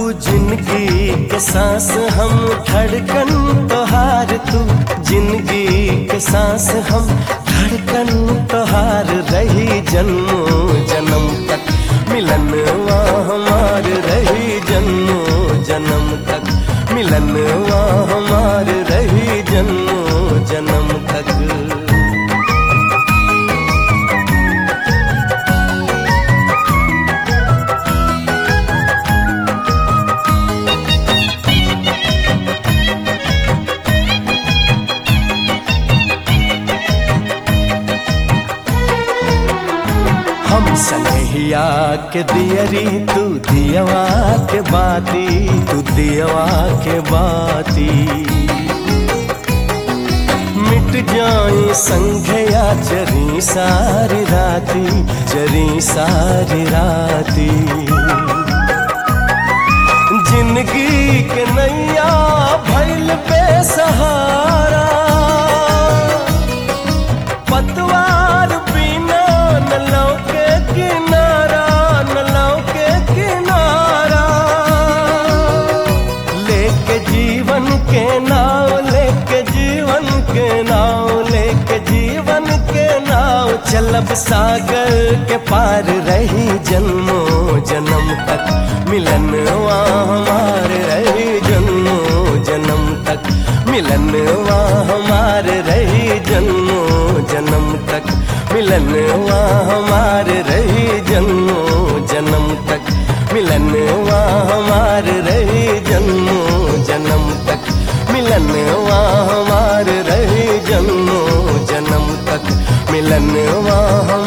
जिंदगी के सांस हम धड़कन तोहार, तू जिंदगी के सांस हम धड़कन तोहार रही जन्मों जन्म तक मिलनवा हमार रही जन्मों जन्म तक मिलनवा हमार रही जन्मों जन्म तक। हम सनहिया के दियरी तू दियवा के बाती, तू दियवा के बाती मिट जाए संघया चरी सारी राती, चरी सारी राती। जिंदगी के नैया भइल बेसहारा, पतवार बिना न लौके किनारा, न लौके किनारा। लेके जीवन के नाव, लेके जीवन के नाव, लेके जीवन के नाव चलब सागर के पार रही जन्मों जन्म तक मिलनवा हमार रही जन्मों जन्म तक मिलनवा हमार रही जन्मों जन्म तक मिलनवा हमार रही जन्मों जन्म तक मिलनवा हमार रही जन्मों जन्म तक मिलनवा हमार रही जन्मों जन्म तक मिलनवा।